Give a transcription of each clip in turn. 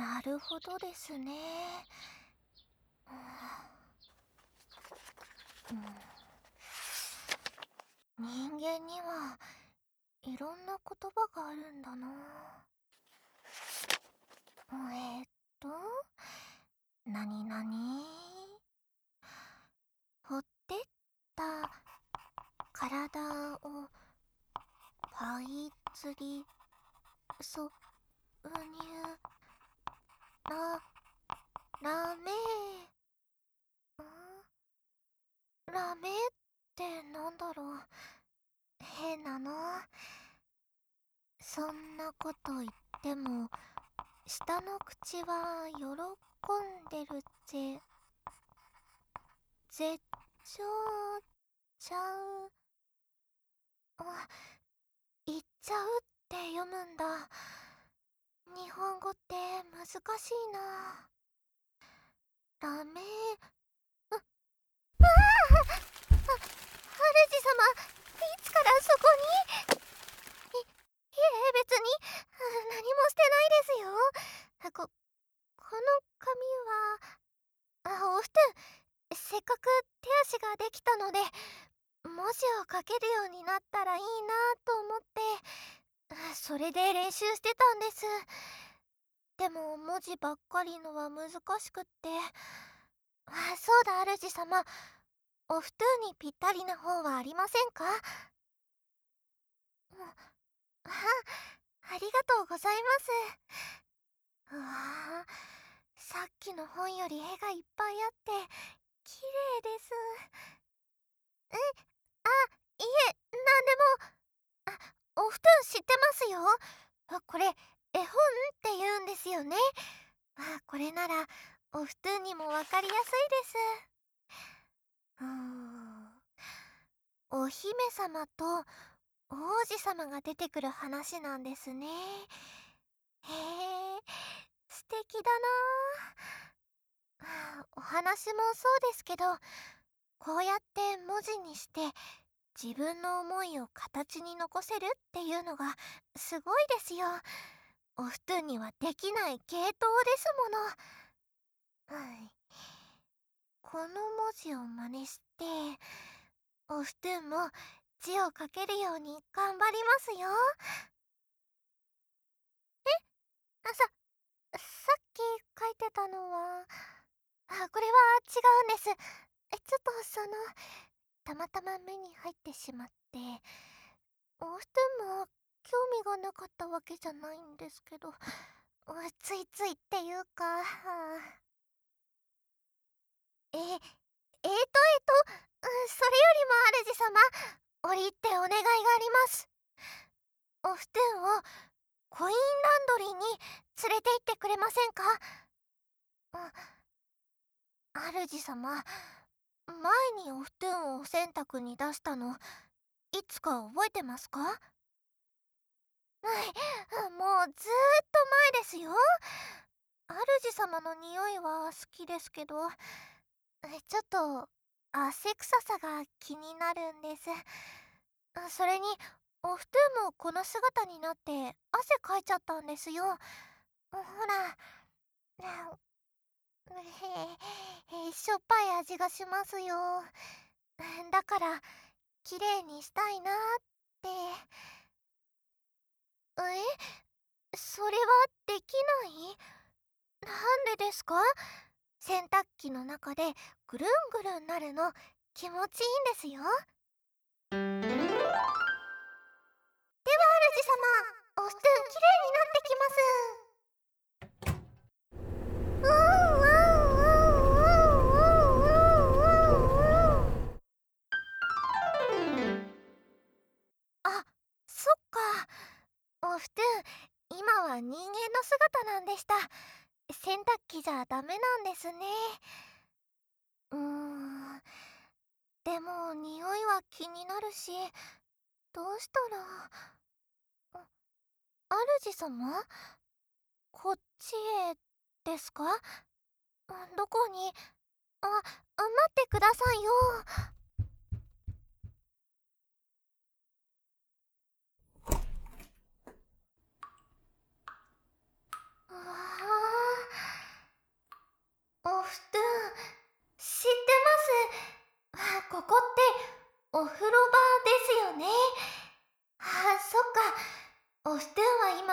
なるほどですね。うん、人間にはいろんな言葉があるんだな。えーっと、なになにほってった体をパイ釣り、そ、うにゅ、ら、ラメ、ラメってなんだろう。変なの。そんなこと言っても、下の口は喜んでるぜ。絶頂ちゃう。あ、言っちゃうって読むんだ。日本語って難しいな。ダメ。あ、主様、いつからそこに？いえ、別に、何もしてないですよ。この紙は、お布団、せっかく手足ができたので、文字を書けるようになったらいいなと思って、それで練習してたんです。でも文字ばっかりのは難しくって。そうだ、主様。お布団にぴったりな方はありませんか？ありがとうございます。さっきの本より絵がいっぱいあって綺麗です。いえ、なんでも。お布団知ってますよ。これ絵本って言うんですよね。これならお布団にもわかりやすいです。お姫様と王子様が出てくる話なんですね。へえ、素敵だな。お話もそうですけど、こうやって文字にして自分の思いを形に残せるっていうのがすごいですよ。お布団にはできない芸当ですもの。この文字を真似して、お布団も字を書けるように頑張りますよ。さっき書いてたのは、これは違うんです。ちょっとたまたま目に入ってしまって、お布団も興味がなかったわけじゃないんですけど、ついついっていうか、それよりも主様、折り入ってお願いがあります。お布団をコインランドリーに連れて行ってくれませんか？主様、前にお布団をお洗濯に出したの、いつか覚えてますか？はい、もうずーっと前ですよ。主様の匂いは好きですけど、ちょっと汗臭さが気になるんです。それに、お布団もこの姿になって汗かいちゃったんですよ。ほら、しょっぱい味がしますよ。だから、綺麗にしたいなって。それはできない？なんでですか？洗濯機の中でぐるんぐるんなるの気持ちいいんですよ。では主様、お布団きれいになってきます。ワンワンワンワンワンワンワン。あ、そっか。お布団、今は人間の姿なんでした。洗濯機じゃダメなんですね。うーん。でも匂いは気になるし、どうしたら。あ、主様、こっちへですか？どこに？待ってくださいよ。うわ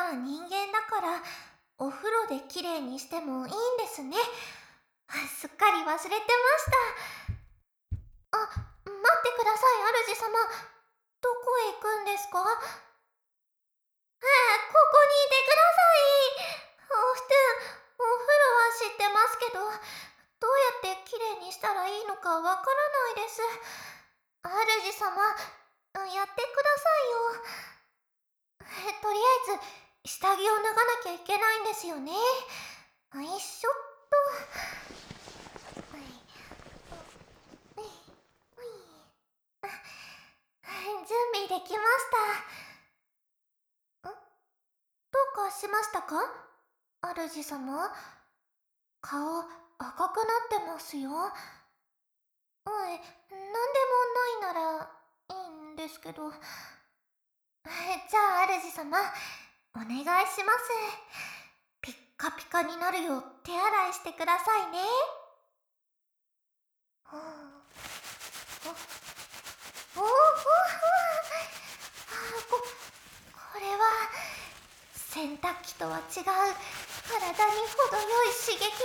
は人間だからお風呂できれいにしてもいいんですね。すっかり忘れてました。待ってください、主様。どこへ行くんですか？ここにいてください。おふてん、お風呂は知ってますけど、どうやってきれいにしたらいいのかわからないです。主様、やってくださいよ。とりあえず、下着を脱がなきゃいけないんですよね。よいしょっと。はいはいはい準備できました。どうかしましたか？主様。顔赤くなってますよ。なんでもないならいいんですけど。じゃあ主様、お願いします。ピッカピカになるよう手洗いしてくださいね。はあおおおおこれは洗濯機とは違う体に程よい刺激が。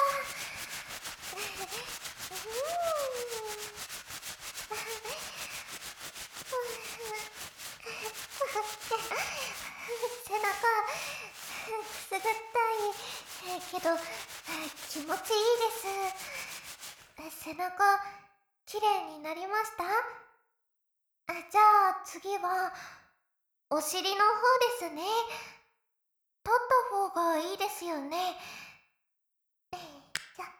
背中くすぐったいけど気持ちいいです。背中きれいになりました？じゃあ次はお尻の方ですね。取った方がいいですよね。じゃ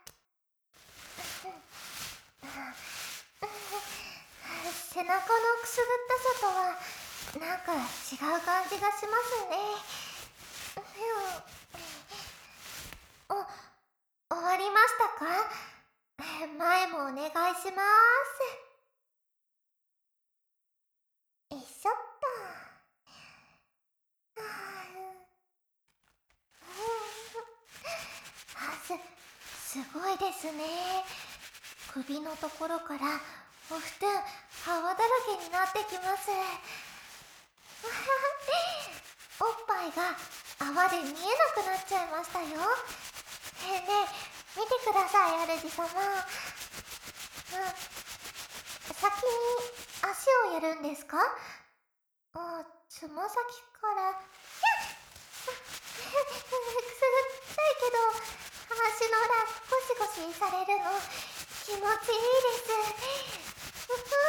背中のくすぐったさとはなんか違う感じがしますね。終わりましたか？前もお願いします。よいしょっと。すごいですね。首のところからお布団泡だらけになってきます。おっぱいが泡で見えなくなっちゃいましたよ。ねえ見てください、主様。先に足をやるんですか？つま先から。くすぐったいけど足の裏ゴシゴシされるの気持ちいいです。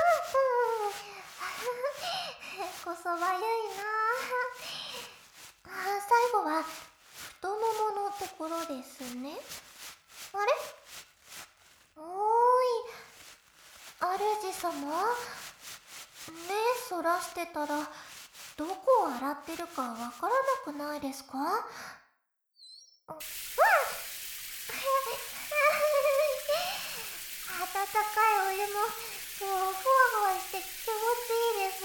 こそばゆいな。最後は太もものところですね。あれ？おーい、主様。目そらしてたらどこを洗ってるかわからなくないですか？うわっ温かいお湯もふわふわして気持ちいいです。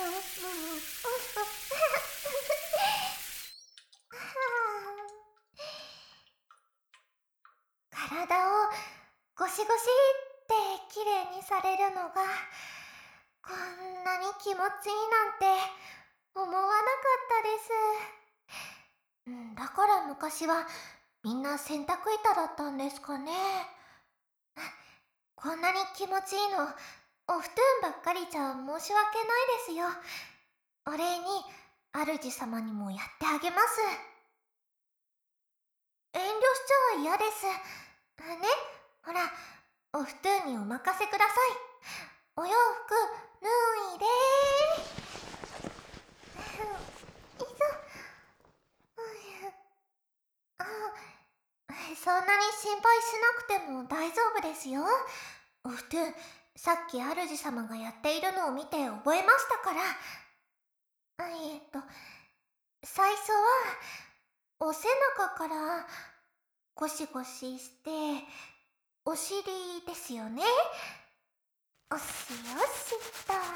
体をゴシゴシってきれいにされるのがこんなに気持ちいいなんて思わなかったです。だから昔はみんな洗濯板だったんですかね。こんなに気持ちいいのお布団ばっかりじゃ申し訳ないですよ。お礼に主様にもやってあげます。遠慮しちゃ嫌です。ね、ほら、お布団にお任せください。お洋服脱いでいざ。そんなに心配しなくても大丈夫ですよ。お布団、さっき主様がやっているのを見て覚えましたから。最初はお背中からゴシゴシしてお尻ですよね。おしよしっと。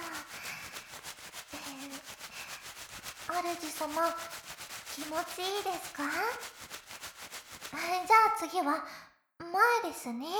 主様、気持ちいいですか？じゃあ次は前ですね。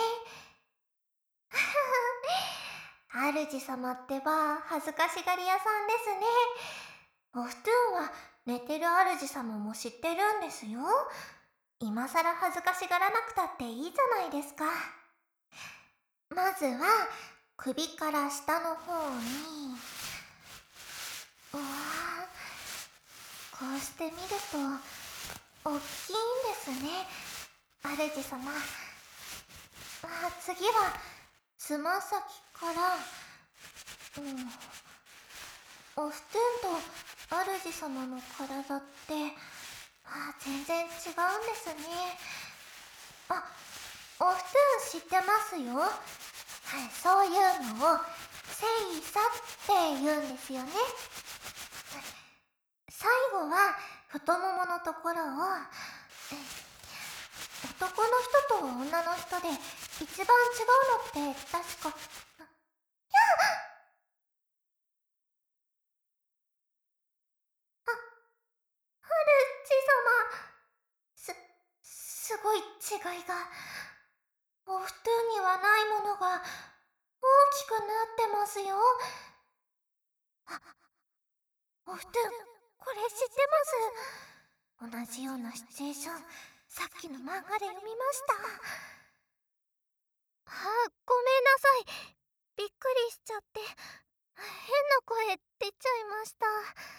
主様ってば恥ずかしがり屋さんですね。お布団は寝てる主様も知ってるんですよ。今さら恥ずかしがらなくたっていいじゃないですか。まずは首から下の方に、うわー、こうして見ると大きいんですね、主様。次はつま先から、お布団と主様の体って全然違うんですね。お布団知ってますよ。そういうのを聖査って言うんですよね。最後は太もものところを、男の人と女の人で一番違うのって確か、主様、すごい違いが。お布団にはないものが大きくなってますよ。お布団、これ知ってます。同じようなシチュエーション、さっきの漫画で読みました。ごめんなさい。びっくりしちゃって、変な声出ちゃいました。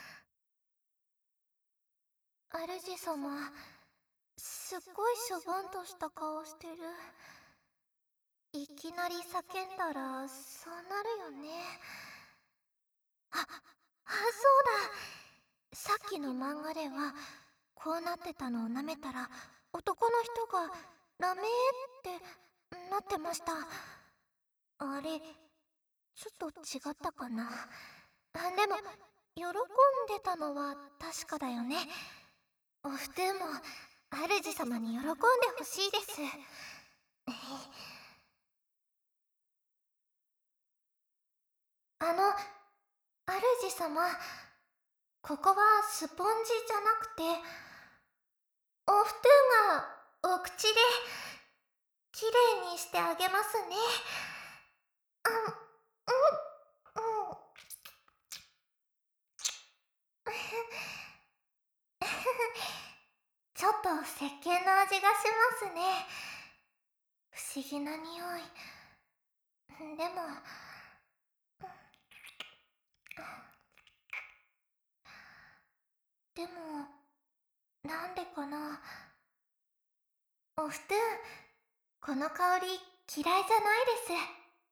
主様、すっごいしょぼんとした顔してる。いきなり叫んだらそうなるよね。そうだ。さっきの漫画ではこうなってたのを舐めたら男の人がラメーってなってました。あれ、ちょっと違ったかな。でも喜んでたのは確かだよね。お布団も主様に喜んでほしいです。主様、ここはスポンジじゃなくて、お布団がお口できれいにしてあげますね。うん。ちょっと石鹸の味がしますね。不思議な匂い。でも、なんでかな。お布団、この香り嫌いじゃないです。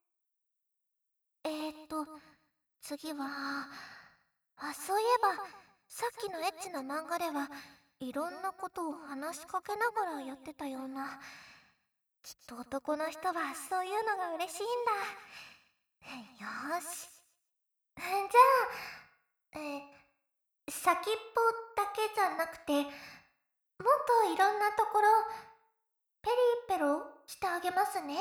次は、そういえば、さっきのエッチな漫画ではいろんなことを話しかけながらやってたような。きっと男の人はそういうのが嬉しいんだ。よーし。じゃあ、先っぽだけじゃなくて、もっといろんなところ、ペリペロしてあげますね。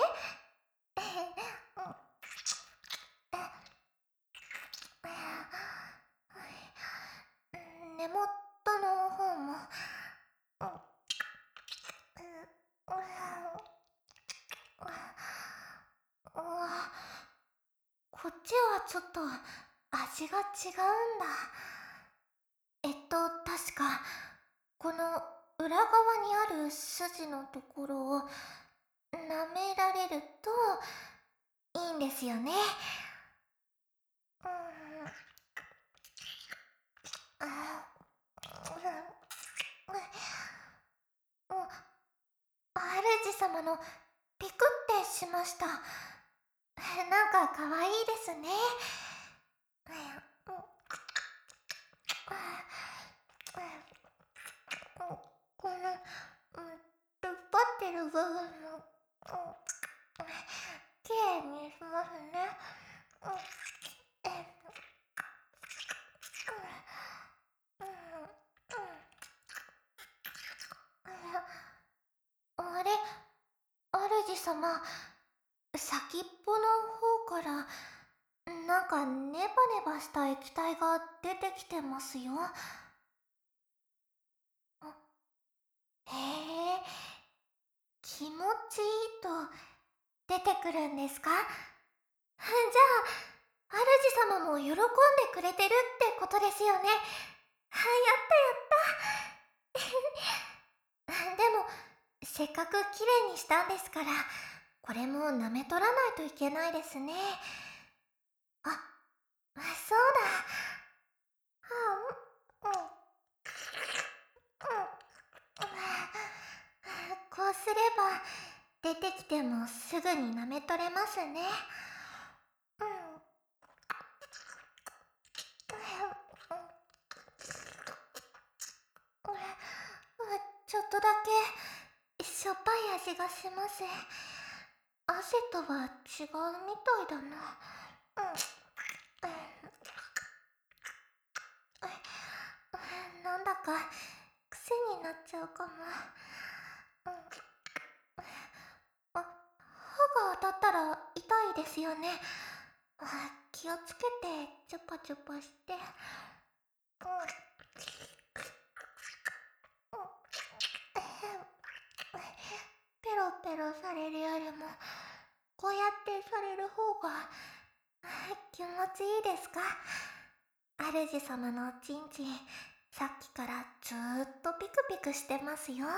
根元の方も。こっちはちょっと味が違うんだ。確かこの裏側にある筋のところを舐められるといいんですよね。主様のピクってしました。なんか可愛いですね。この、出っ張ってる部分も、きれいにしますね。あれ、主様、先っぽの方からなんかネバネバした液体が出てきてますよ。へえ、気持ちいいと出てくるんですか？じゃあ主様も喜んでくれてるってことですよね。 やったやった。でも、せっかくきれいにしたんですから、これも舐め取らないといけないですね。あ、そうだ。うん、うん、うん。こうすれば、出てきてもすぐに舐め取れますね。うん。ちょっとだけしょっぱい味がします。汗とは違うみたいだな。なんだか癖になっちゃうかも。歯が当たったら痛いですよね。気をつけてチュパチュパして。ペロペロされるよりもこうやってされる方が気持ちいいですか？主様のおちんちん、さっきからずーっとピクピクしてますよ。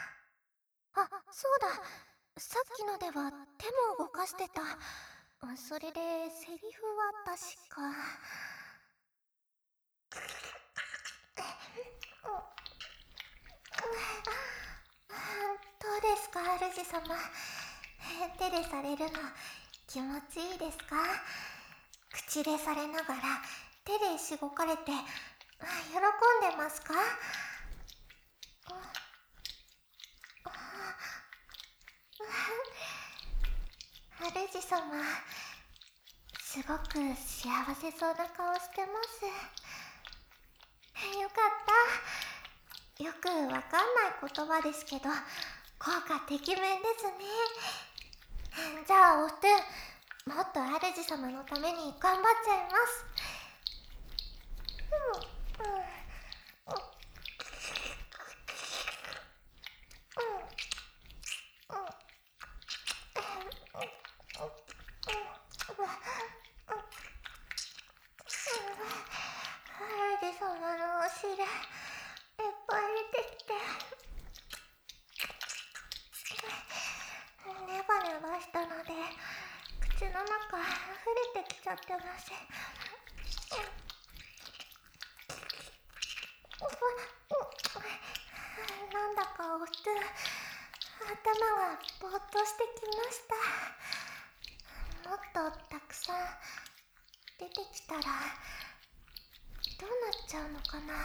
そうだ。さっきのでは手も動かしてた。それでセリフは確か。どうですか、主様。手でされるの気持ちいいですか？口でされながら手でしごかれて喜んでますか？主様、すごく幸せそうな顔してます。よかった。よくわかんない言葉ですけど、効果てきめんですね。じゃあおふくん、もっと主様のために頑張っちゃいます。うんうん主様のお汁いっぱい出てきて、ネバネバしたので口の中溢れてきちゃってます。なんだかおふくん、頭がぼーっとしてきました。もっとたくさん出てきたらどうなっちゃうのかな。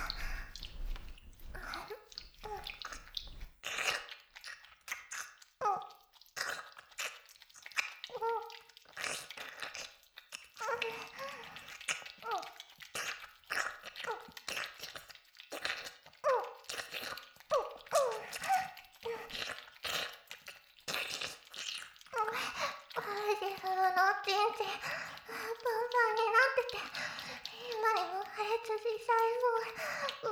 主様のおちんちんパンパンになってて、今にも破裂しちゃいそう。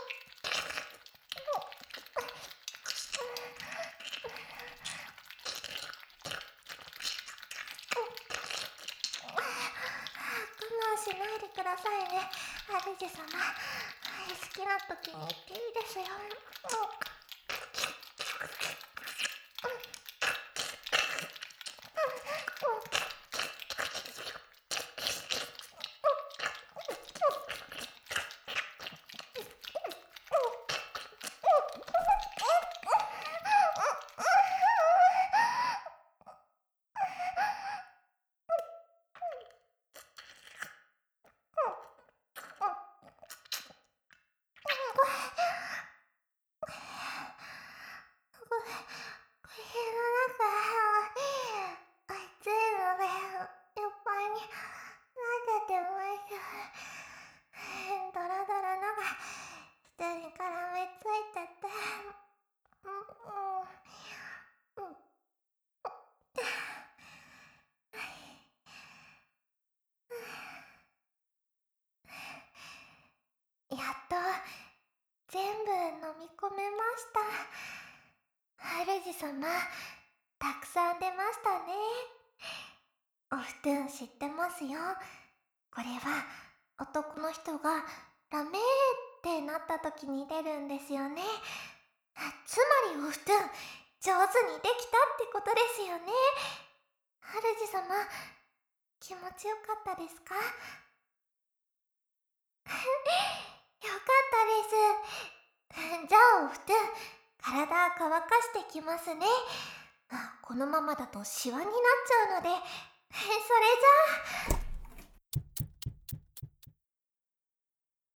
我慢しないでくださいね、主様。好きな時に言っていいですよ。部屋の中暑いのでいっぱいになっててます。ドロドロのが舌に絡みついてて、やっと全部飲み込めました。主様、たくさん出ましたね。お布団知ってますよ。これは男の人がダメっってなった時に出るんですよね。つまりお布団、上手にできたってことですよね。主様、気持ちよかったですか？よかったです。じゃあお布団、体乾かしてきますね。このままだとシワになっちゃうので、それじゃあ。